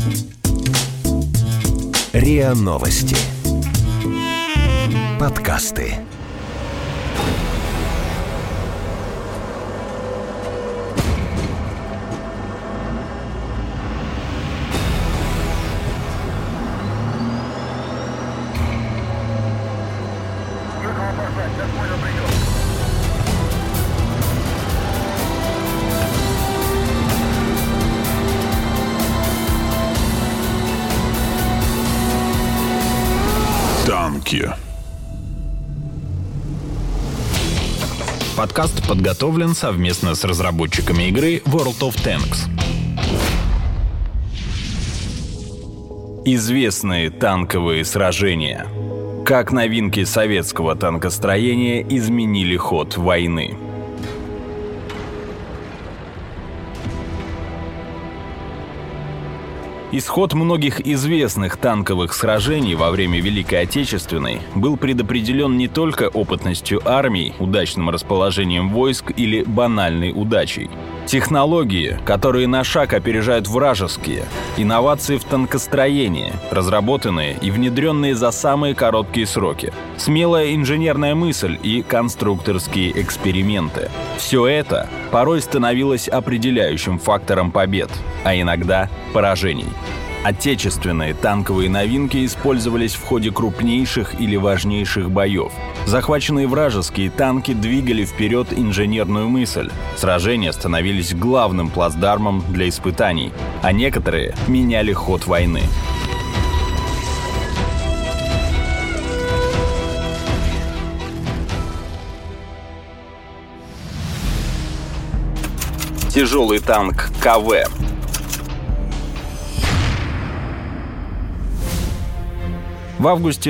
РИА Новости. Подкасты. Танки. Подкаст подготовлен совместно с разработчиками игры World of Tanks. Известные танковые сражения. Как новинки советского танкостроения изменили ход войны. Исход многих известных танковых сражений во время Великой Отечественной был предопределен не только опытностью армий, удачным расположением войск или банальной удачей. Технологии, которые на шаг опережают вражеские, инновации в танкостроении, разработанные и внедренные за самые короткие сроки, смелая инженерная мысль и конструкторские эксперименты. Все это порой становилось определяющим фактором побед, а иногда поражений. Отечественные танковые новинки использовались в ходе крупнейших или важнейших боев. Захваченные вражеские танки двигали вперед инженерную мысль. Сражения становились главным плацдармом для испытаний, а некоторые меняли ход войны. Тяжелый танк КВ. В августе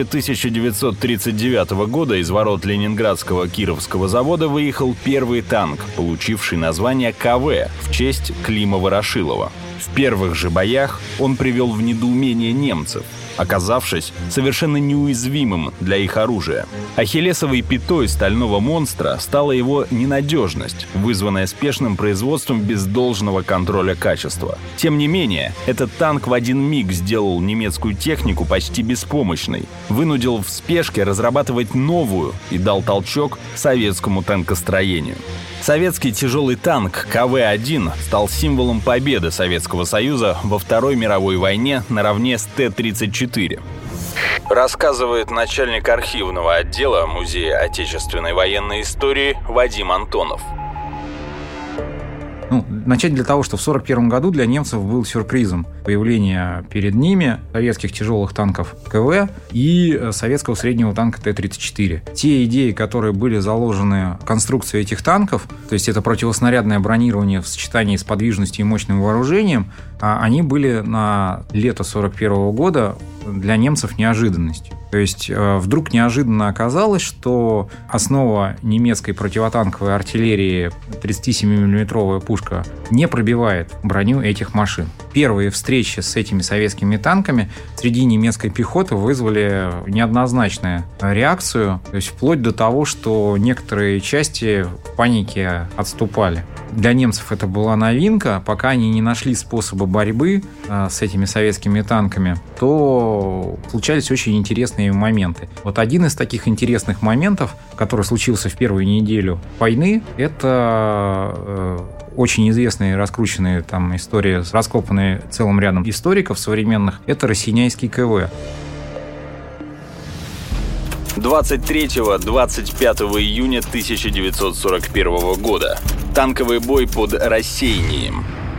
1939 года из ворот Ленинградского Кировского завода выехал первый танк, получивший название КВ в честь Клима Ворошилова. В первых же боях он привел в недоумение немцев, оказавшись совершенно неуязвимым для их оружия. Ахиллесовой пятой стального монстра стала его ненадежность, вызванная спешным производством без должного контроля качества. Тем не менее, этот танк в один миг сделал немецкую технику почти беспомощной, вынудил в спешке разрабатывать новую и дал толчок советскому танкостроению. Советский тяжелый танк КВ-1 стал символом победы Советского Союза во Второй мировой войне наравне с Т-34. Рассказывает начальник архивного отдела Музея отечественной военной истории Вадим Антонов. Начать для того, что в 1941 году для немцев был сюрпризом появление перед ними советских тяжелых танков КВ и советского среднего танка Т-34. Те идеи, которые были заложены в конструкцию этих танков, то есть это противоснарядное бронирование в сочетании с подвижностью и мощным вооружением, они были на лето 1941 года для немцев неожиданностью. То есть вдруг неожиданно оказалось, что основа немецкой противотанковой артиллерии 37-мм пушка не пробивает броню этих машин. Первые встречи с этими советскими танками среди немецкой пехоты вызвали неоднозначную реакцию, то есть вплоть до того, что некоторые части в панике отступали. Для немцев это была новинка, пока они не нашли способа борьбы с этими советскими танками, то случались очень интересные моменты. Вот один из таких интересных моментов, который случился в первую неделю войны, это очень известная и раскрученная там история, раскопанная целым рядом историков современных, это Россиняйский КВ. 23-25 июня 1941 года. Танковый бой под Рассеянием.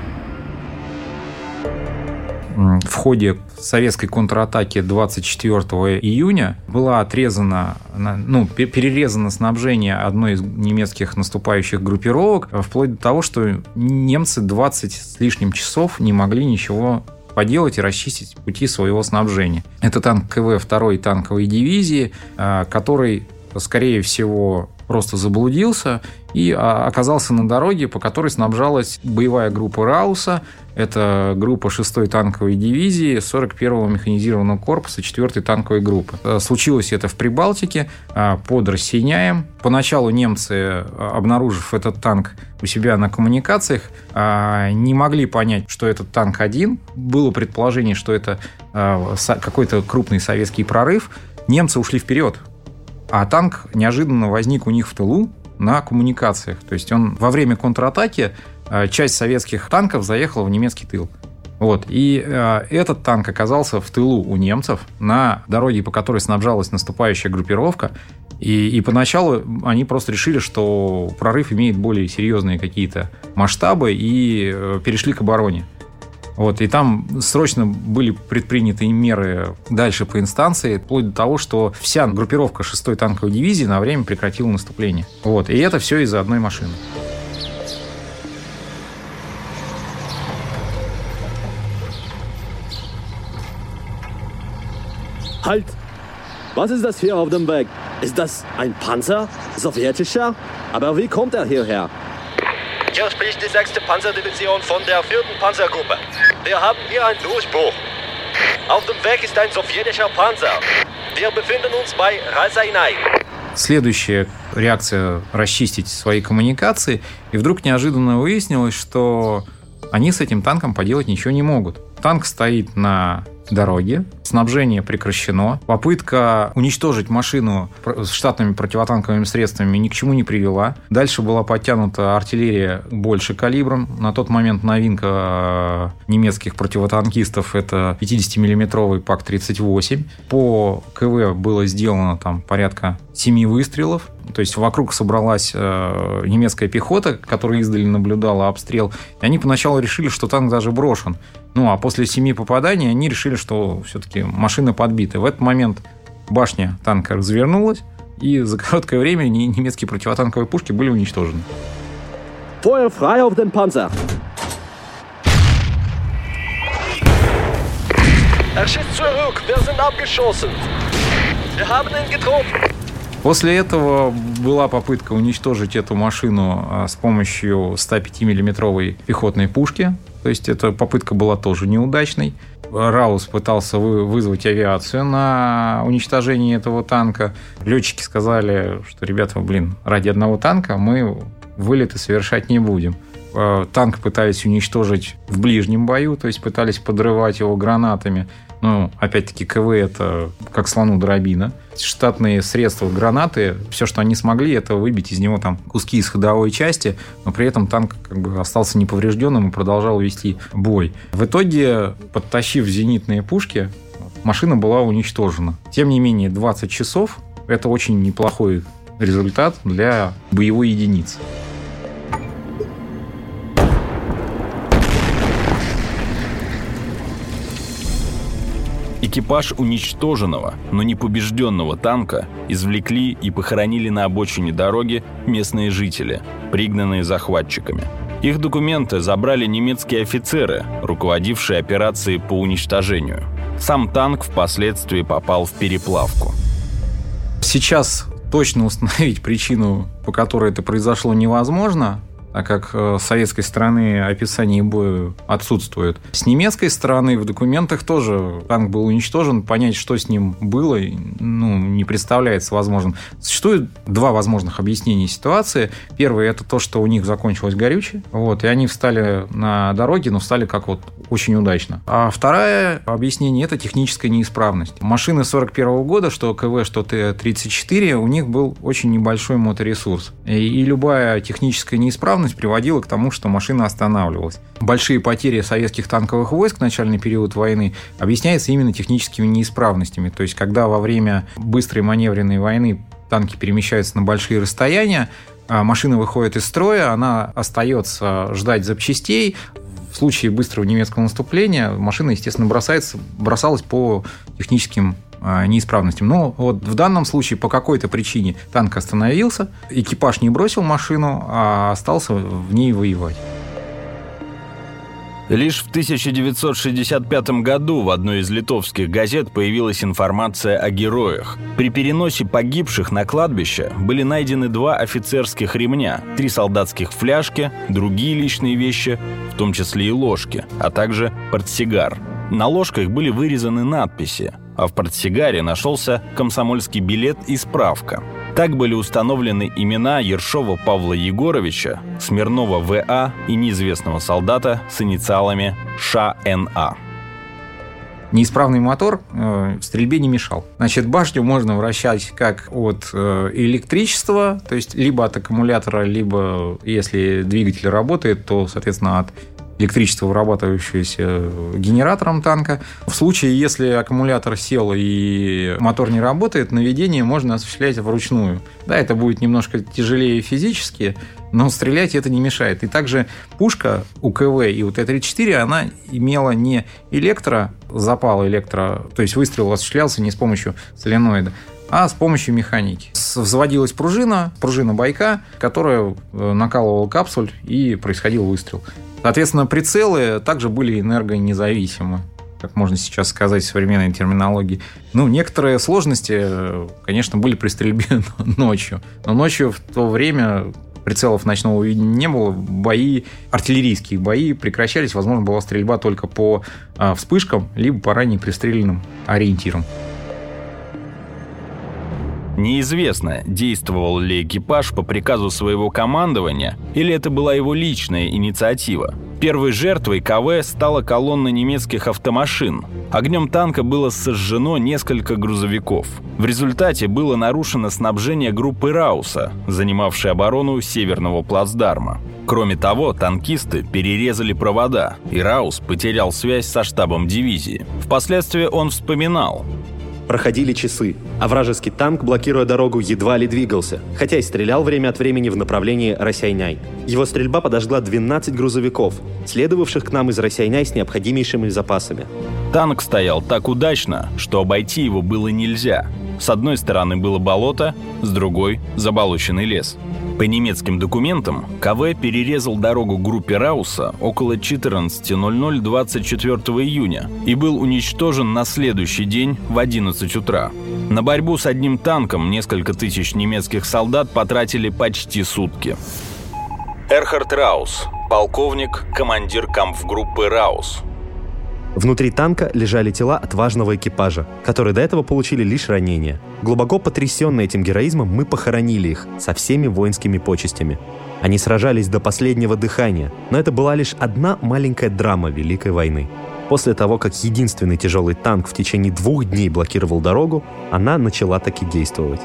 В ходе советской контратаки 24 июня была перерезано снабжение одной из немецких наступающих группировок, вплоть до того, что немцы 20 с лишним часов не могли ничего поделать и расчистить пути своего снабжения. Это танк КВ 2-й танковой дивизии, который, скорее всего, просто заблудился и оказался на дороге, по которой снабжалась боевая группа Рауса. Это группа 6-й танковой дивизии 41-го механизированного корпуса 4-й танковой группы. Случилось это в Прибалтике под Рассеняем. Поначалу немцы, обнаружив этот танк у себя на коммуникациях, не могли понять, что этот танк один. Было предположение, что это какой-то крупный советский прорыв. Немцы ушли вперед, а танк неожиданно возник у них в тылу на коммуникациях. То есть он во время контратаки часть советских танков заехала в немецкий тыл. И этот танк оказался в тылу у немцев на дороге, по которой снабжалась наступающая группировка. И поначалу они просто решили, что прорыв имеет более серьезные какие-то масштабы, и перешли к обороне. И там срочно были предприняты меры дальше по инстанции, вплоть до того, что вся группировка 6-й танковой дивизии на время прекратила наступление. И это все из-за одной машины. Halt! Was ist das hier auf dem Weg? Ist das ein Panzer? Sowjetischer? Aber wie kommt er hierher? Hier spricht die 6. Panzerdivision von der 4. Panzergruppe. Wir haben hier einen Durchbruch. Auf dem Weg ist ein sowjetischer Panzer. Wir befinden uns bei Rasainai. Следующая реакция – расчистить свои коммуникации. И вдруг неожиданно выяснилось, что они с этим танком поделать ничего не могут. Танк стоит на дороге, снабжение прекращено. Попытка уничтожить машину с штатными противотанковыми средствами ни к чему не привела. Дальше была подтянута артиллерия больше калибром. На тот момент новинка немецких противотанкистов – это 50-миллиметровый ПАК-38. По КВ было сделано там порядка 7 выстрелов. То есть вокруг собралась немецкая пехота, которая издали наблюдала обстрел. И они поначалу решили, что танк даже брошен. А после 7 попаданий они решили, что все-таки машина подбита. В этот момент башня танка развернулась, и за короткое время немецкие противотанковые пушки были уничтожены. Feuer frei auf den Panzer! Er schießt zurück, wir sind abgeschossen. Wir haben ihn getroffen. После этого была попытка уничтожить эту машину с помощью 105-миллиметровой пехотной пушки. То есть эта попытка была тоже неудачной. Раус пытался вызвать авиацию на уничтожение этого танка. Летчики сказали, что, ребята, ради одного танка мы вылеты совершать не будем. Танк пытались уничтожить в ближнем бою, то есть пытались подрывать его гранатами. Опять-таки, КВ – это как слону дробина. Штатные средства гранаты, все, что они смогли, это выбить из него там куски из ходовой части, но при этом танк остался неповрежденным и продолжал вести бой. В итоге, подтащив зенитные пушки, машина была уничтожена. Тем не менее, 20 часов – это очень неплохой результат для боевой единицы. Экипаж уничтоженного, но не побежденного танка извлекли и похоронили на обочине дороги местные жители, пригнанные захватчиками. Их документы забрали немецкие офицеры, руководившие операцией по уничтожению. Сам танк впоследствии попал в переплавку. Сейчас точно установить причину, по которой это произошло, невозможно, так как с советской стороны описание боя отсутствует. С немецкой стороны в документах тоже танк был уничтожен. Понять, что с ним было, не представляется возможным. Существует два возможных объяснения ситуации. Первое – это то, что у них закончилось горючее, и они встали на дороге, но встали как очень удачно. А второе объяснение – это техническая неисправность. Машины 41 года, что КВ, что Т-34, у них был очень небольшой моторесурс. И любая техническая неисправность приводила к тому, что машина останавливалась. Большие потери советских танковых войск в начальный период войны объясняются именно техническими неисправностями. То есть, когда во время быстрой маневренной войны танки перемещаются на большие расстояния, машина выходит из строя, она остается ждать запчастей. В случае быстрого немецкого наступления машина, естественно, бросалась по техническим неисправностям. Но в данном случае по какой-то причине танк остановился, экипаж не бросил машину, а остался в ней воевать. Лишь в 1965 году в одной из литовских газет появилась информация о героях. При переносе погибших на кладбище были найдены 2 офицерских ремня, 3 солдатских фляжки, другие личные вещи, в том числе и ложки, а также портсигар. На ложках были вырезаны надписи, а в портсигаре нашелся комсомольский билет и справка. Так были установлены имена Ершова Павла Егоровича, Смирнова В.А. и неизвестного солдата с инициалами Ш.Н.А. Неисправный мотор в стрельбе не мешал. Значит, башню можно вращать как от электричества, то есть либо от аккумулятора, либо, если двигатель работает, то, соответственно, от электричество, вырабатывающееся генератором танка. В случае, если аккумулятор сел и мотор не работает, наведение можно осуществлять вручную. Да, это будет немножко тяжелее физически, но стрелять это не мешает. И также пушка у КВ и у Т-34, она имела не запал, то есть выстрел осуществлялся не с помощью соленоида, а с помощью механики. Взводилась пружина бойка, которая накалывала капсуль, и происходил выстрел. Соответственно, прицелы также были энергонезависимы, как можно сейчас сказать в современной терминологии. Некоторые сложности, конечно, были при стрельбе ночью. Но ночью в то время прицелов ночного видения не было. Артиллерийские бои прекращались. Возможно, была стрельба только по вспышкам, либо по ранее пристреленным ориентирам. Неизвестно, действовал ли экипаж по приказу своего командования, или это была его личная инициатива. Первой жертвой КВ стала колонна немецких автомашин. Огнем танка было сожжено несколько грузовиков. В результате было нарушено снабжение группы Рауса, занимавшей оборону Северного плацдарма. Кроме того, танкисты перерезали провода, и Раус потерял связь со штабом дивизии. Впоследствии он вспоминал: Проходили часы, а вражеский танк, блокируя дорогу, едва ли двигался, хотя и стрелял время от времени в направлении Росяйняй. Его стрельба подожгла 12 грузовиков, следовавших к нам из Росяйняй с необходимейшими запасами. Танк стоял так удачно, что обойти его было нельзя. С одной стороны было болото, с другой – заболоченный лес. По немецким документам, КВ перерезал дорогу группе Рауса около 14:00 24 июня и был уничтожен на следующий день в 11 утра. На борьбу с одним танком несколько тысяч немецких солдат потратили почти сутки. Эрхард Раус, полковник, командир кампфгруппы «Раус». Внутри танка лежали тела отважного экипажа, которые до этого получили лишь ранения. Глубоко потрясенные этим героизмом, мы похоронили их со всеми воинскими почестями. Они сражались до последнего дыхания, но это была лишь одна маленькая драма Великой войны. После того, как единственный тяжелый танк в течение 2 дней блокировал дорогу, она начала таки действовать.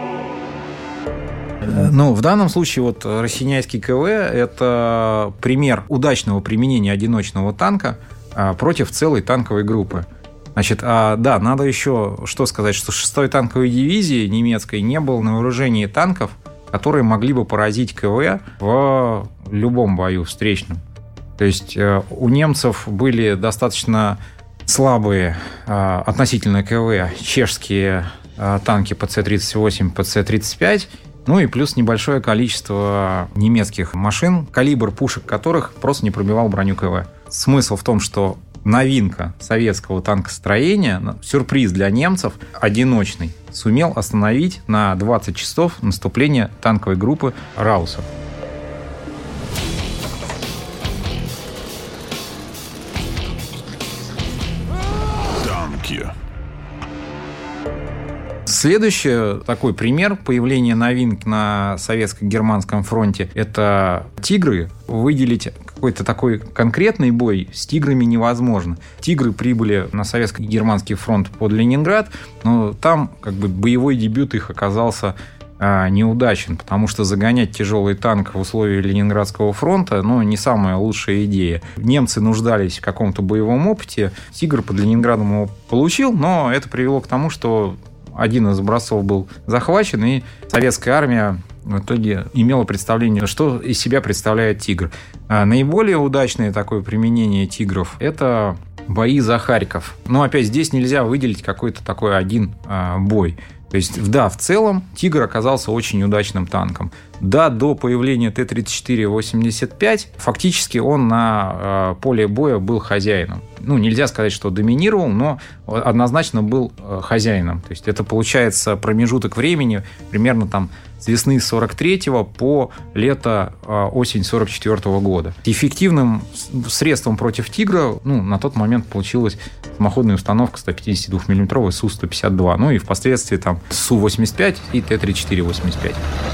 В данном случае Росяйняйский КВ – это пример удачного применения одиночного танка против целой танковой группы. Значит, надо еще что сказать, что 6-й танковой дивизии немецкой не было на вооружении танков, которые могли бы поразить КВ в любом бою встречном. То есть у немцев были достаточно слабые относительно КВ чешские танки ПЦ-38, ПЦ-35, и плюс небольшое количество немецких машин, калибр пушек которых просто не пробивал броню КВ. Смысл в том, что новинка советского танкостроения, сюрприз для немцев, одиночный, сумел остановить на 20 часов наступление танковой группы Рауса. Танки. Следующий такой пример появления новинок на советско-германском фронте – это «Тигры». Выделить какой-то такой конкретный бой с «Тиграми» невозможно. «Тигры» прибыли на советско-германский фронт под Ленинград, но там боевой дебют их оказался неудачен, потому что загонять тяжелый танк в условия Ленинградского фронта не самая лучшая идея. Немцы нуждались в каком-то боевом опыте. «Тигр» под Ленинградом его получил, но это привело к тому, что один из образцов был захвачен, и советская армия в итоге имела представление, что из себя представляет «Тигр». Наиболее удачное такое применение «Тигров» — это бои за Харьков. Но опять здесь нельзя выделить какой-то такой один бой. То есть, да, в целом «Тигр» оказался очень удачным танком. Да, до появления Т-34-85 фактически он на поле боя был хозяином. Нельзя сказать, что доминировал, но однозначно был хозяином. То есть это получается промежуток времени примерно там с весны 43-го по лето, осень 44-го года. Эффективным средством против «Тигра» на тот момент получилась самоходная установка 152-мм Су-152, и впоследствии там Су-85 и Т-34-85.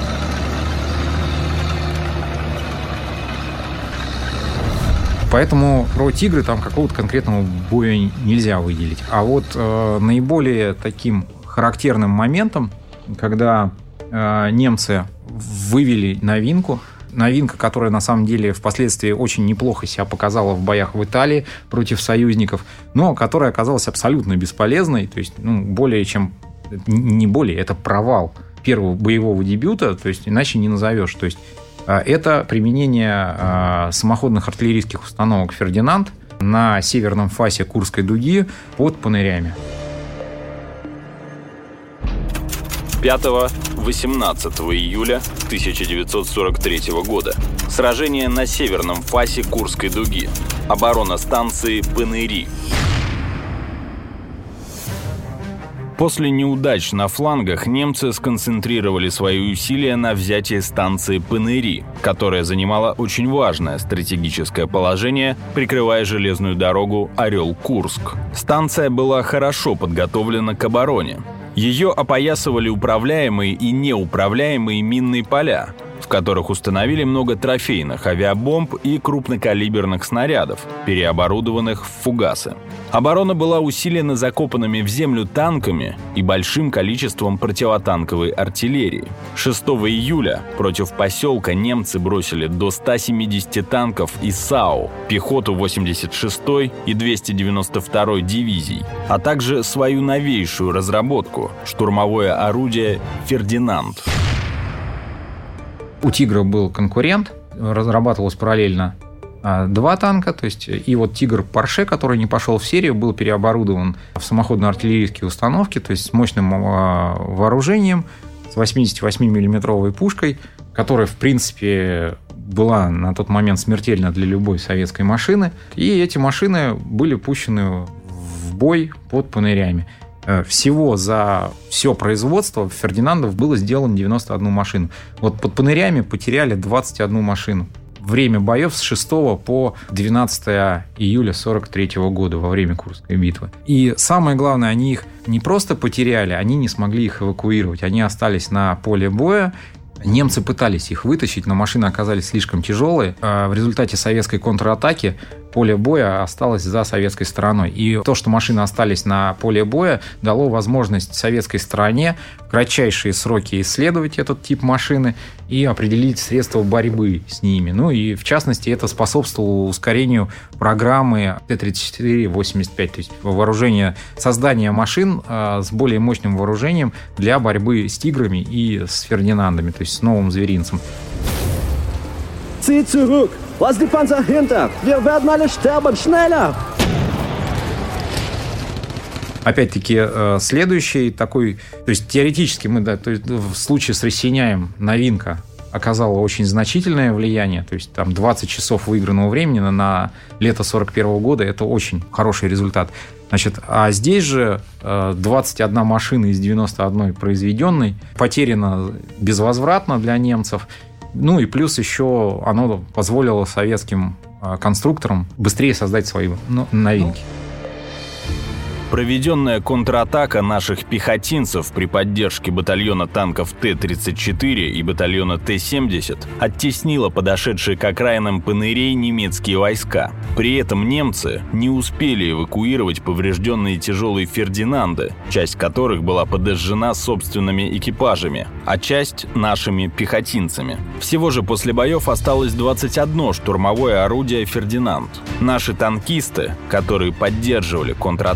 Поэтому про «Тигры» там какого-то конкретного боя нельзя выделить. А вот наиболее таким характерным моментом, когда немцы вывели новинка, которая на самом деле впоследствии очень неплохо себя показала в боях в Италии против союзников, но которая оказалась абсолютно бесполезной, то есть это провал первого боевого дебюта, то есть иначе не назовешь. То есть это применение самоходных артиллерийских установок «Фердинанд» на северном фасе Курской дуги под Панырями. 5-18 июля 1943 года. Сражение на северном фасе Курской дуги. Оборона станции Паныри. После неудач на флангах немцы сконцентрировали свои усилия на взятии станции Паныри, которая занимала очень важное стратегическое положение, прикрывая железную дорогу Орел-Курск. Станция была хорошо подготовлена к обороне. Ее опоясывали управляемые и неуправляемые минные поля, в которых установили много трофейных авиабомб и крупнокалиберных снарядов, переоборудованных в фугасы. Оборона была усилена закопанными в землю танками и большим количеством противотанковой артиллерии. 6 июля против поселка немцы бросили до 170 танков и САУ, пехоту 86-й и 292-й дивизий, а также свою новейшую разработку – штурмовое орудие «Фердинанд». У «Тигра» был конкурент, разрабатывалось параллельно 2 танка, то есть и вот «Тигр Порше», который не пошел в серию, был переоборудован в самоходно-артиллерийские установки, то есть с мощным вооружением, с 88-миллиметровой пушкой, которая, в принципе, была на тот момент смертельна для любой советской машины. И эти машины были пущены в бой под Панырями. Всего за все производство «Фердинандов» было сделано 91 машину. Вот под Панырями потеряли 21 машину. Время боев с 6 по 12 июля 1943 года во время Курской битвы. И самое главное, они их не просто потеряли, они не смогли их эвакуировать. Они остались на поле боя. Немцы пытались их вытащить, но машины оказались слишком тяжелые. В результате советской контратаки поле боя осталось за советской стороной. И то, что машины остались на поле боя, дало возможность советской стороне в кратчайшие сроки исследовать этот тип машины и определить средства борьбы с ними. И, в частности, это способствовало ускорению программы Т-34-85, то есть вооружение, создание машин с более мощным вооружением для борьбы с «Тиграми» и с «Фердинандами», то есть с новым зверинцем. Zieh zurück! Lass die Panzer hinter! Wir werden alle sterben! Schneller! Опять-таки, следующий такой... То есть, теоретически мы, в случае с Рассеняем новинка оказала очень значительное влияние. То есть, там 20 часов выигранного времени на лето 41 года – это очень хороший результат. Значит, а здесь же 21 машина из 91 произведенной потеряна безвозвратно для немцев. И плюс еще оно позволило советским конструкторам быстрее создать свои новинки. Проведенная контратака наших пехотинцев при поддержке батальона танков Т-34 и батальона Т-70 оттеснила подошедшие к окраинам Панырей немецкие войска. При этом немцы не успели эвакуировать поврежденные тяжелые «Фердинанды», часть которых была подожжена собственными экипажами, а часть — нашими пехотинцами. Всего же после боев осталось 21 штурмовое орудие «Фердинанд». Наши танкисты, которые поддерживали контратаку пехотинцев,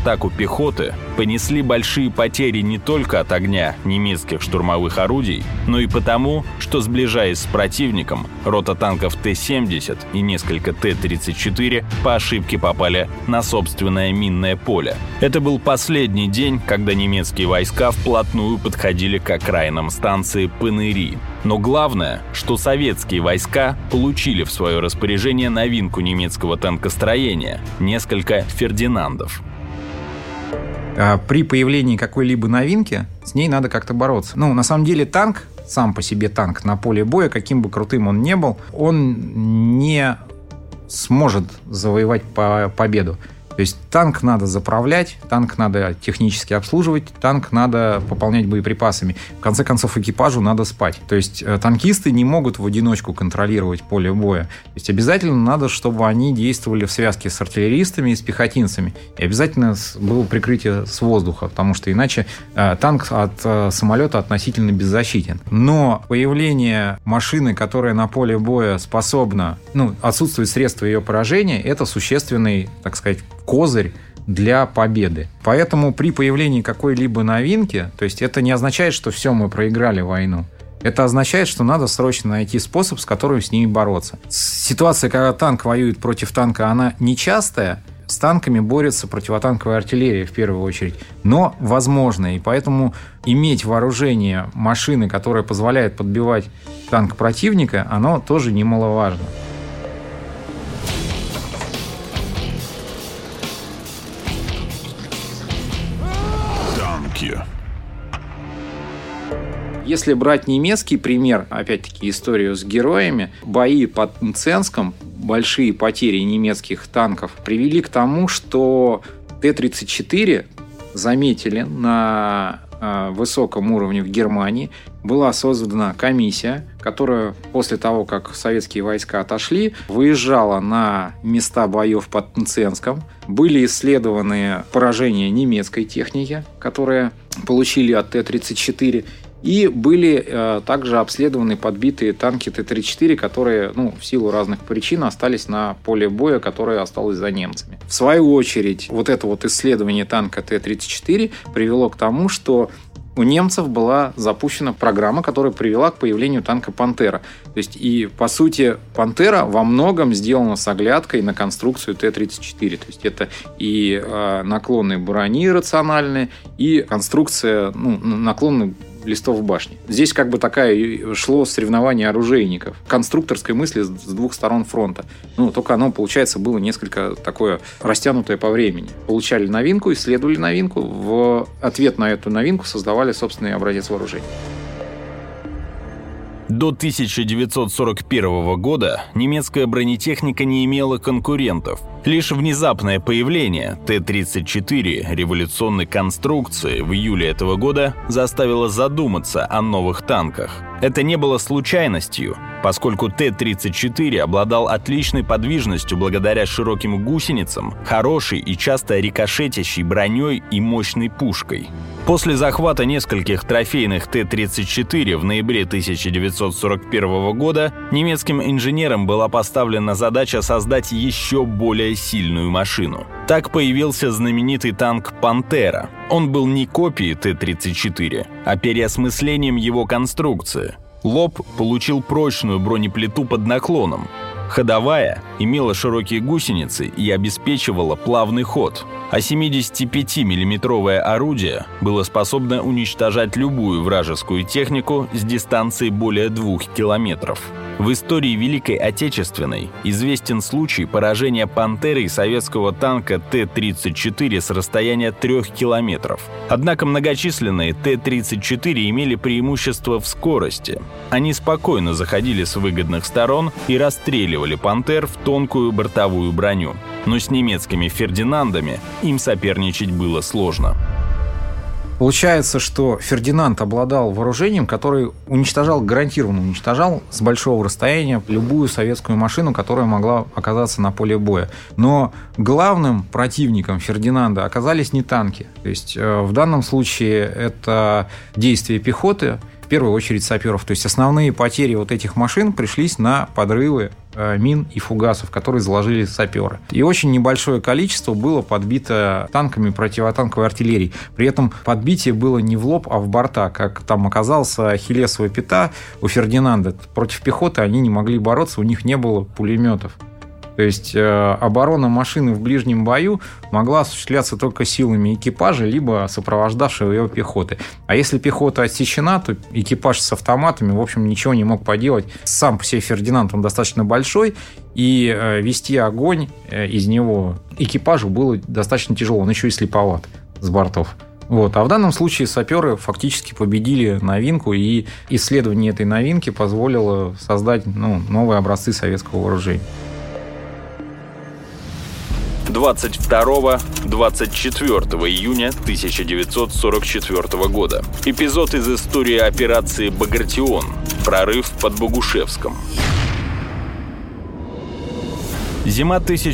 пехоты понесли большие потери не только от огня немецких штурмовых орудий, но и потому, что, сближаясь с противником, рота танков Т-70 и несколько Т-34 по ошибке попали на собственное минное поле. Это был последний день, когда немецкие войска вплотную подходили к окраинам станции Пыныри. Но главное, что советские войска получили в свое распоряжение новинку немецкого танкостроения – несколько «Фердинандов». При появлении какой-либо новинки с ней надо как-то бороться. На самом деле танк, сам по себе танк на поле боя, каким бы крутым он ни был, он не сможет завоевать победу. То есть танк надо заправлять, танк надо технически обслуживать, танк надо пополнять боеприпасами. В конце концов, экипажу надо спать. То есть танкисты не могут в одиночку контролировать поле боя. То есть обязательно надо, чтобы они действовали в связке с артиллеристами и с пехотинцами. И обязательно было прикрытие с воздуха, потому что иначе танк от самолета относительно беззащитен. Но появление машины, которая на поле боя способна, отсутствует средства ее поражения, это существенный, так сказать, козырь для победы. Поэтому при появлении какой-либо новинки, то есть это не означает, что все, мы проиграли войну. Это означает, что надо срочно найти способ, с которым с ними бороться. Ситуация, когда танк воюет против танка, она нечастая. С танками борется противотанковая артиллерия в первую очередь, но возможно. И поэтому иметь вооружение машины, которая позволяет подбивать танк противника, оно тоже немаловажно. Если брать немецкий пример, опять-таки историю с героями, бои под Мценском, большие потери немецких танков привели к тому, что Т-34 заметили на высоком уровне в Германии. Была создана комиссия, которая после того, как советские войска отошли, выезжала на места боев под Мценском. Были исследованы поражения немецкой техники, которые получили от Т-34, и были также обследованы подбитые танки Т-34, которые в силу разных причин остались на поле боя, которое осталось за немцами. В свою очередь, вот это исследование танка Т-34 привело к тому, что у немцев была запущена программа, которая привела к появлению танка «Пантера». То есть, и, по сути, «Пантера» во многом сделана с оглядкой на конструкцию Т-34. То есть, это и наклонные брони рациональные, и конструкция, наклонных листов башни. Здесь такая шло соревнование оружейников. Конструкторской мысли с двух сторон фронта. Только оно, получается, было несколько такое растянутое по времени. Получали новинку, исследовали новинку, в ответ на эту новинку создавали собственный образец вооружения. До 1941 года немецкая бронетехника не имела конкурентов. Лишь внезапное появление Т-34 революционной конструкции в июле этого года заставило задуматься о новых танках. Это не было случайностью, поскольку Т-34 обладал отличной подвижностью благодаря широким гусеницам, хорошей и часто рикошетящей броней и мощной пушкой. После захвата нескольких трофейных Т-34 в ноябре 1941 года немецким инженерам была поставлена задача создать еще более сильную машину. Так появился знаменитый танк «Пантера». Он был не копией Т-34, а переосмыслением его конструкции. Лоб получил прочную бронеплиту под наклоном. Ходовая имела широкие гусеницы и обеспечивала плавный ход, а 75-миллиметровое орудие было способно уничтожать любую вражескую технику с дистанции более 2 километров. В истории Великой Отечественной известен случай поражения «Пантерой» советского танка Т-34 с расстояния 3 километров. Однако многочисленные Т-34 имели преимущество в скорости. Они спокойно заходили с выгодных сторон и расстреливали «Пантер» в тонкую бортовую броню. Но с немецкими «Фердинандами» им соперничать было сложно. Получается, что Фердинанд обладал вооружением, которое гарантированно уничтожал с большого расстояния любую советскую машину, которая могла оказаться на поле боя. Но главным противником Фердинанда оказались не танки. То есть в данном случае это действия пехоты. в первую очередь саперов. То есть основные потери вот этих машин пришлись на подрывы мин и фугасов, которые заложили саперы. И очень небольшое количество было подбито танками противотанковой артиллерии. При этом подбитие было не в лоб, а в борта. Как там оказалось, ахиллесова пята у Фердинанда. Против пехоты они не могли бороться, у них не было пулеметов. То есть оборона машины в ближнем бою могла осуществляться только силами экипажа, либо сопровождавшего его пехоты. А если пехота отсечена, то экипаж с автоматами, в общем, ничего не мог поделать. Сам по себе Фердинанд, он достаточно большой, и вести огонь из него экипажу было достаточно тяжело. Он еще и слеповат с бортов. Вот. А в данном случае саперы фактически победили новинку, и исследование этой новинки позволило создать новые образцы советского вооружения. 22-24 июня 1944 года. Эпизод из истории операции «Багратион». Прорыв под Богушевском. Зима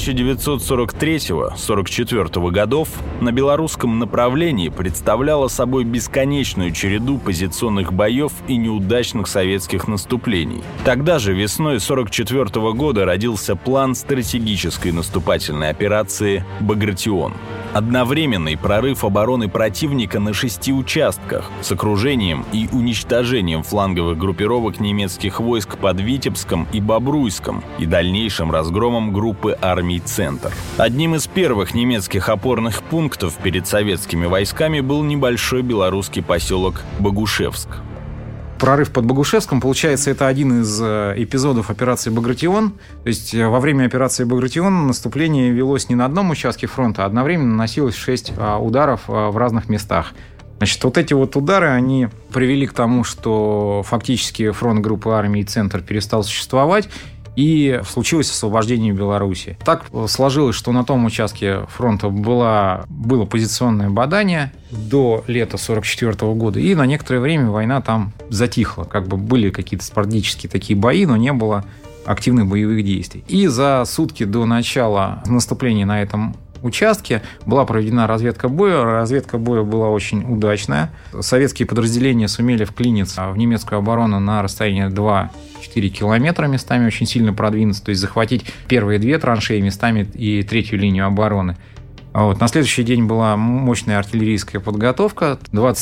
1943-44 годов на белорусском направлении представляла собой бесконечную череду позиционных боев и неудачных советских наступлений. Тогда же весной 1944 года родился план стратегической наступательной операции «Багратион». Одновременный прорыв обороны противника на 6 участках с окружением и уничтожением фланговых группировок немецких войск под Витебском и Бобруйском и дальнейшим разгромом группы армий «Центр». Одним из первых немецких опорных пунктов перед советскими войсками был небольшой белорусский поселок Богушевск. Прорыв под Богушевском, получается, это один из эпизодов операции «Багратион». То есть во время операции «Багратион» наступление велось не на одном участке фронта, а одновременно наносилось 6 ударов в разных местах. Значит, вот эти вот удары, они привели к тому, что фактически фронт группы армий «Центр» перестал существовать, и случилось освобождение Беларуси. Так сложилось, что на том участке фронта было позиционное бадание до лета 1944 года, и на некоторое время война там затихла. Как бы были какие-то спорадические такие бои, но не было активных боевых действий. И за сутки до начала наступления на этом участке была проведена разведка боя. Разведка боя была очень удачная. Советские подразделения сумели вклиниться в немецкую оборону на расстояние 2-4 километра, местами очень сильно продвинуться, то есть захватить первые 2 траншеи, местами и 3-ю линию обороны. Вот. На следующий день была мощная артиллерийская подготовка.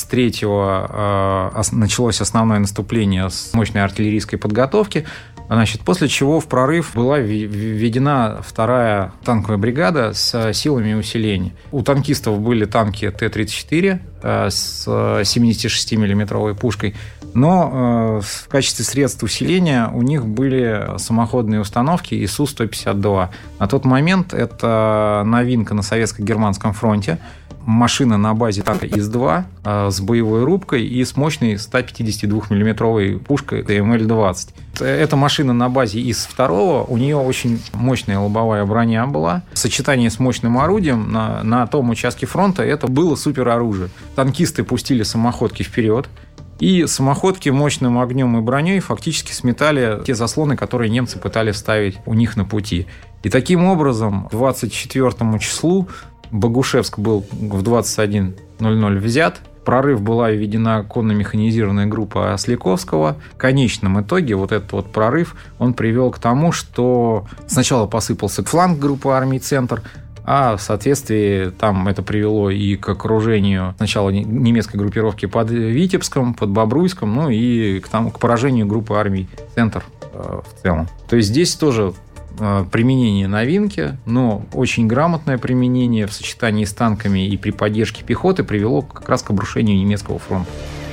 23-го началось основное наступление с мощной артиллерийской подготовки. Значит, после чего в прорыв была введена 2-я танковая бригада с силами усиления. У танкистов были танки Т-34 с 76-миллиметровой пушкой, но в качестве средств усиления у них были самоходные установки ИСУ-152. На тот момент это новинка на советско-германском фронте. Машина на базе танка ИС-2 с боевой рубкой и с мощной 152-миллиметровой пушкой ТМЛ-20. Эта машина на базе ИС-2, у нее очень мощная лобовая броня была. Сочетание с мощным орудием на том участке фронта это было супероружие. Танкисты пустили самоходки вперед, и самоходки мощным огнем и броней фактически сметали те заслоны, которые немцы пытались ставить у них на пути. И таким образом, 24 числу Богушевск был в 21:00 взят. В прорыв была введена конно-механизированная группа Осляковского. В конечном итоге вот этот вот прорыв, он привел к тому, что сначала посыпался фланг группы армий «Центр», а в соответствии там это привело и к окружению сначала немецкой группировки под Витебском, под Бобруйском, ну и к поражению группы армий «Центр» в целом. То есть здесь тоже применение новинки, но очень грамотное применение в сочетании с танками и при поддержке пехоты привело как раз к обрушению немецкого фронта.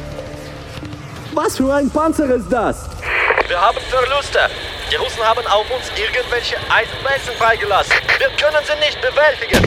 Was für ein Panzer ist das? Wir haben Verluste. Die Russen haben auf uns irgendwelche Eisenwälzen freigelassen. Wir können sie nicht bewältigen.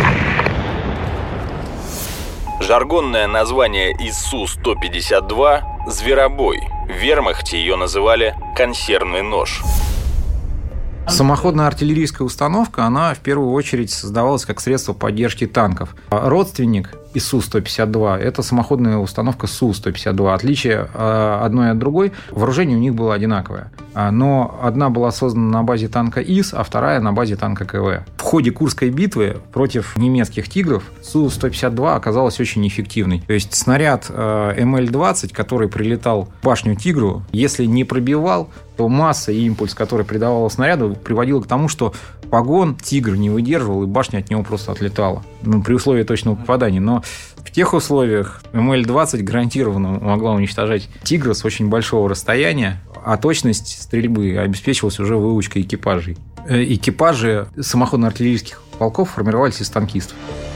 Жаргонное название ИСУ-152 – «Зверобой». В вермахте ее называли «консервный нож». Самоходная артиллерийская установка, она в первую очередь создавалась как средство поддержки танков. Родственник ИСУ-152, это самоходная установка Су-152. Отличие одной от другой, вооружение у них было одинаковое. Но одна была создана на базе танка ИС, а вторая на базе танка КВ. В ходе Курской битвы против немецких «Тигров» Су-152 оказалась очень эффективной. То есть снаряд МЛ-20, который прилетал в башню «Тигру», если не пробивал, то масса и импульс, который придавал снаряду, приводил к тому, что погон «Тигр» не выдерживал, и башня от него просто отлетала. При условии точного попадания. Но в тех условиях МЛ-20 гарантированно могла уничтожать «Тигра» с очень большого расстояния, а точность стрельбы обеспечивалась уже выучкой экипажей. Экипажи самоходно-артиллерийских полков формировались из танкистов.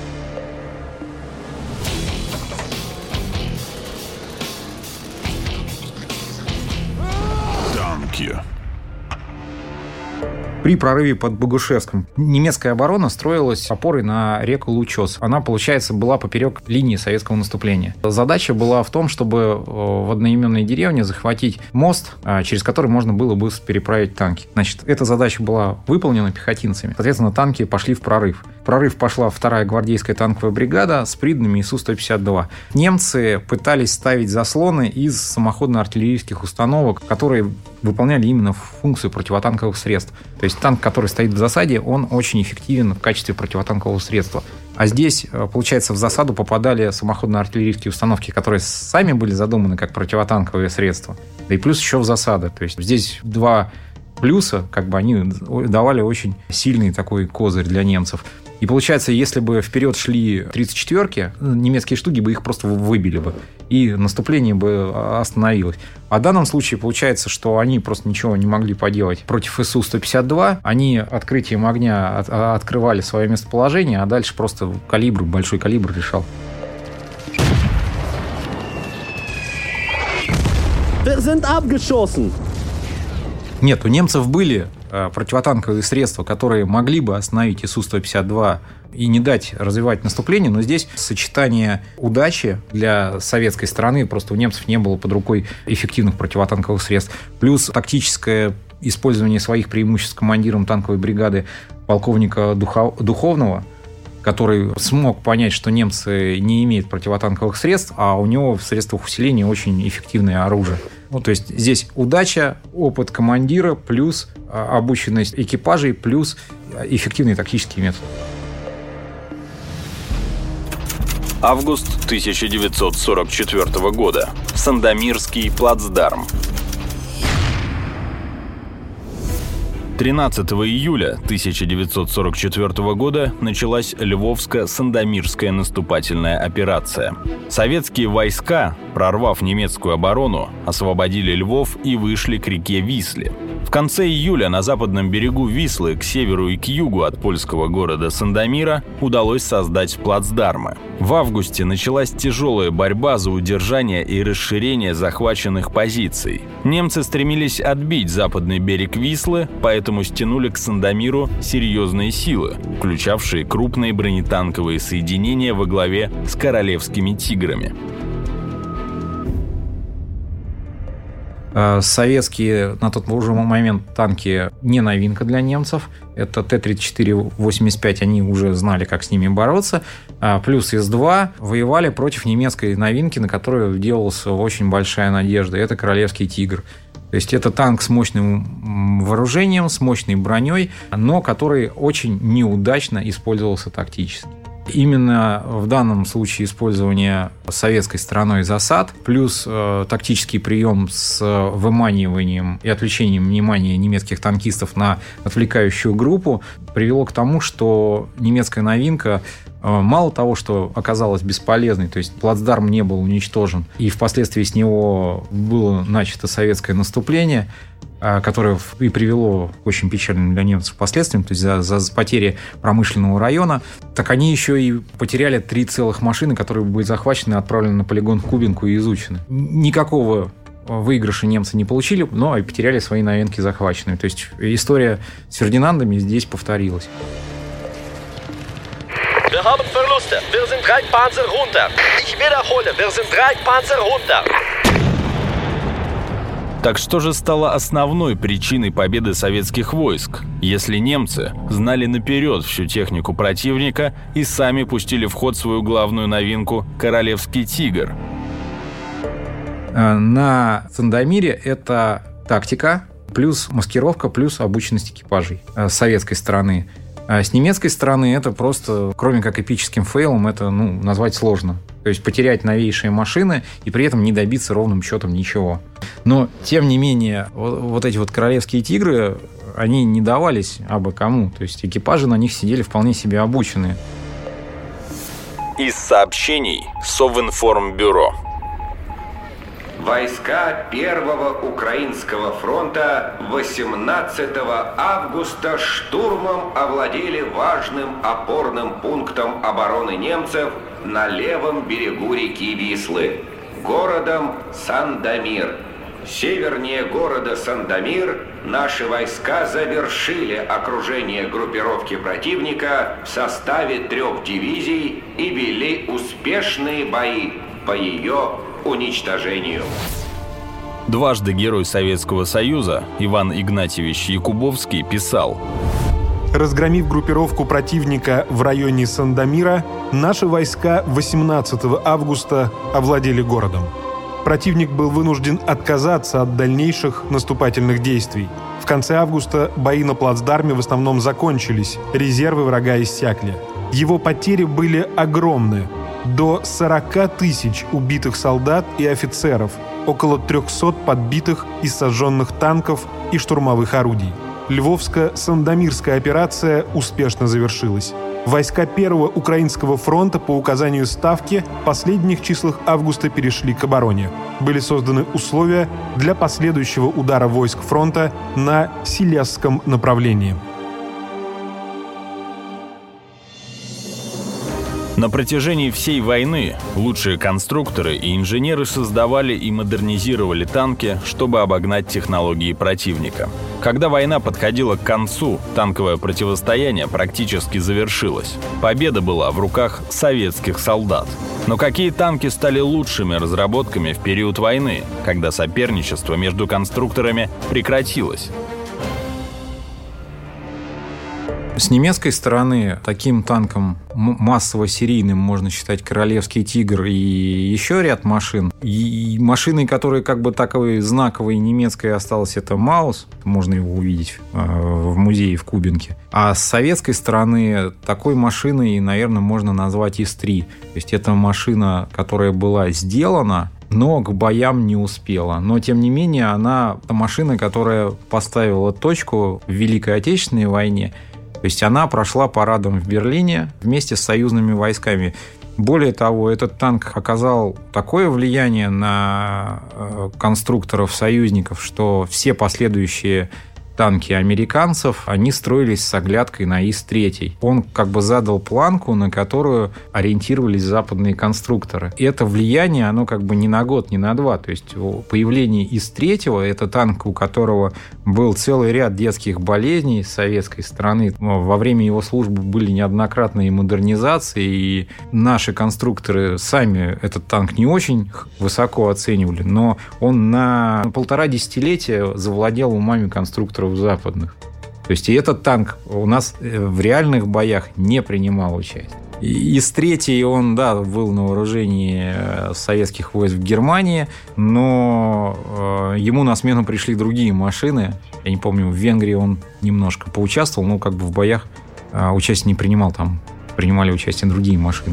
При прорыве под Богушевском немецкая оборона строилась опорой на реку Лучос. Она, получается, была поперек линии советского наступления. Задача была в том, чтобы в одноименной деревне захватить мост, через который можно было бы переправить танки. Значит, эта задача была выполнена пехотинцами. Соответственно, танки пошли в прорыв. В прорыв пошла 2-я гвардейская танковая бригада с приданными ИСУ-152. Немцы пытались ставить заслоны из самоходно-артиллерийских установок, которые выполняли именно функцию противотанковых средств. То есть танк, который стоит в засаде, он очень эффективен в качестве противотанкового средства. А здесь, получается, в засаду попадали самоходно-артиллерийские установки, которые сами были задуманы как противотанковые средства. Да и плюс еще в засады. То есть здесь два плюса, они давали очень сильный такой козырь для немцев. И получается, если бы вперед шли 34-ки, немецкие штуки бы их просто выбили бы, и наступление бы остановилось. А в данном случае получается, что они просто ничего не могли поделать против ИСУ-152. Они открытием огня открывали свое местоположение, а дальше просто большой калибр решал. Wir sind abgeschossen. Нет, у немцев были противотанковые средства, которые могли бы остановить ИСУ-152 и не дать развивать наступление, но здесь сочетание удачи для советской стороны, просто у немцев не было под рукой эффективных противотанковых средств, плюс тактическое использование своих преимуществ командиром танковой бригады полковника Духовного, который смог понять, что немцы не имеют противотанковых средств, а у него в средствах усиления очень эффективное оружие. То есть здесь удача, опыт командира, плюс обученность экипажей, плюс эффективный тактический метод. Август 1944 года. Сандомирский плацдарм. 13 июля 1944 года началась Львовско-Сандомирская наступательная операция. Советские войска, прорвав немецкую оборону, освободили Львов и вышли к реке Висле. В конце июля на западном берегу Вислы, к северу и к югу от польского города Сандомира, удалось создать плацдармы. В августе началась тяжелая борьба за удержание и расширение захваченных позиций. Немцы стремились отбить западный берег Вислы, поэтому стянули к Сандомиру серьезные силы, включавшие крупные бронетанковые соединения во главе с королевскими «Тиграми». Советские на тот уже момент танки не новинка для немцев. Это Т-34-85, они уже знали, как с ними бороться. Плюс С-2 воевали против немецкой новинки, на которую делалась очень большая надежда. Это королевский «Тигр». То есть это танк с мощным вооружением, с мощной броней, но который очень неудачно использовался тактически. Именно в данном случае использование советской стороной засад, плюс тактический прием с выманиванием и отвлечением внимания немецких танкистов на отвлекающую группу привело к тому, что немецкая новинка мало того, что оказалась бесполезной, то есть плацдарм не был уничтожен, и впоследствии с него было начато советское наступление, которое и привело к очень печальным для немцев последствиям, то есть за потери промышленного района, так они еще и потеряли 3 целых машины, которые были захвачены и отправлены на полигон в Кубинку и изучены. Никакого выигрыша немцы не получили, но и потеряли свои новинки захваченные. То есть история с Фердинандами здесь повторилась. Wir haben Verluste. Wir sind 3 Panzer runter. Ich wiederhole, wir sind 3 Panzer runter. Так что же стало основной причиной победы советских войск, если немцы знали наперед всю технику противника и сами пустили в ход свою главную новинку – «Королевский тигр»? На Сандомире это тактика, плюс маскировка, плюс обученность экипажей с советской стороны. А с немецкой стороны это просто, кроме как эпическим фейлом, это назвать сложно. То есть потерять новейшие машины и при этом не добиться ровным счетом ничего. Но, тем не менее, вот эти вот королевские тигры, они не давались абы кому. То есть экипажи на них сидели вполне себе обученные. Из сообщений Совинформбюро. Войска Первого Украинского фронта 18 августа штурмом овладели важным опорным пунктом обороны немцев на левом берегу реки Вислы, городом Сандомир. Севернее города Сандомир наши войска завершили окружение группировки противника в составе 3 дивизий и вели успешные бои по ее уничтожению. Дважды Герой Советского Союза Иван Игнатьевич Якубовский писал: разгромив группировку противника в районе Сандомира, наши войска 18 августа овладели городом. Противник был вынужден отказаться от дальнейших наступательных действий. В конце августа бои на плацдарме в основном закончились, резервы врага иссякли. Его потери были огромны. До 40 тысяч убитых солдат и офицеров, около 300 подбитых и сожженных танков и штурмовых орудий. Львовско-Сандомирская операция успешно завершилась. Войска Первого Украинского фронта по указанию Ставки в последних числах августа перешли к обороне. Были созданы условия для последующего удара войск фронта на Силезском направлении. На протяжении всей войны лучшие конструкторы и инженеры создавали и модернизировали танки, чтобы обогнать технологии противника. Когда война подходила к концу, танковое противостояние практически завершилось. Победа была в руках советских солдат. Но какие танки стали лучшими разработками в период войны, когда соперничество между конструкторами прекратилось? С немецкой стороны таким танком массово-серийным можно считать «Королевский тигр» и еще ряд машин. И машиной, которая как бы таковой знаковой немецкой осталась, это «Маус». Можно его увидеть в музее в Кубинке. А с советской стороны такой машиной, наверное, можно назвать ИС-3. То есть это машина, которая была сделана, но к боям не успела. Но, тем не менее, она машина, которая поставила точку в Великой Отечественной войне. То есть она прошла парадом в Берлине вместе с союзными войсками. Более того, этот танк оказал такое влияние на конструкторов-союзников, что все последующие танки американцев, они строились с оглядкой на ИС-3. Он как бы задал планку, на которую ориентировались западные конструкторы. И это влияние, оно как бы не на год, не на два. То есть появление ИС-3, это танк, у которого был целый ряд детских болезней с советской стороны. Во время его службы были неоднократные модернизации, и наши конструкторы сами этот танк не очень высоко оценивали, но он на 1,5 десятилетия завладел умами конструкторов западных. То есть и этот танк у нас в реальных боях не принимал участие. ИС-3, он, да, был на вооружении советских войск в Германии, но ему на смену пришли другие машины. Я не помню, в Венгрии он немножко поучаствовал, но как бы в боях участие не принимал, там принимали участие другие машины.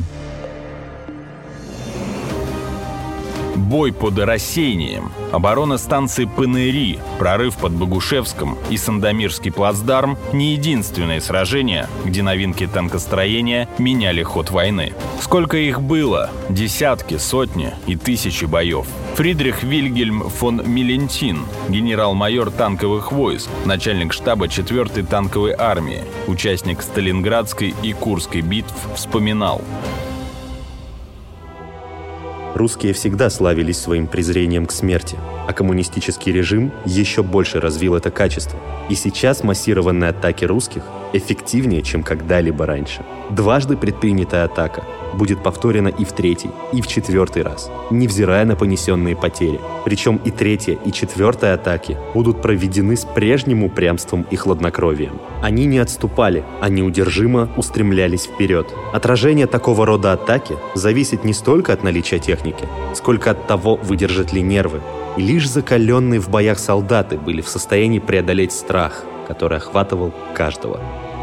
Бой под Рассеянием, оборона станции Панери, прорыв под Богушевском и Сандомирский плацдарм – не единственные сражения, где новинки танкостроения меняли ход войны. Сколько их было? Десятки, сотни и тысячи боев. Фридрих Вильгельм фон Милентин, генерал-майор танковых войск, начальник штаба 4-й танковой армии, участник Сталинградской и Курской битв, вспоминал: Русские всегда славились своим презрением к смерти. а коммунистический режим еще больше развил это качество. И сейчас массированные атаки русских эффективнее, чем когда-либо раньше. Дважды предпринятая атака будет повторена и в третий, и в четвертый раз, невзирая на понесенные потери. Причем и третья, и четвертая атаки будут проведены с прежним упрямством и хладнокровием. Они не отступали, а неудержимо устремлялись вперед. Отражение такого рода атаки зависит не столько от наличия техники, сколько от того, выдержат ли нервы. И лишь закаленные в боях солдаты были в состоянии преодолеть страх, который охватывал каждого.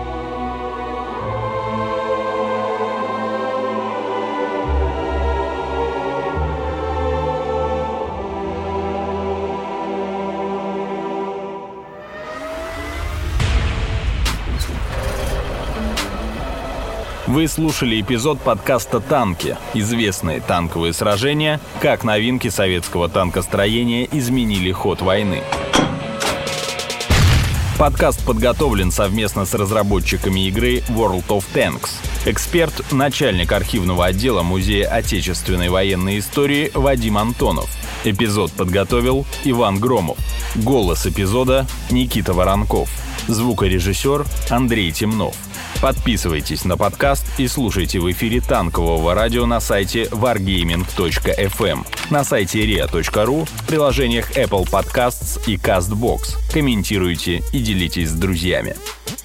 Вы слушали эпизод подкаста «Танки. Известные танковые сражения. Как новинки советского танкостроения изменили ход войны». Подкаст подготовлен совместно с разработчиками игры World of Tanks. Эксперт, начальник архивного отдела Музея отечественной военной истории Вадим Антонов. Эпизод подготовил Иван Громов. Голос эпизода Никита Воронков. Звукорежиссер Андрей Темнов. Подписывайтесь на подкаст и слушайте в эфире танкового радио на сайте wargaming.fm, на сайте ria.ru, в приложениях Apple Podcasts и CastBox. Комментируйте и делитесь с друзьями.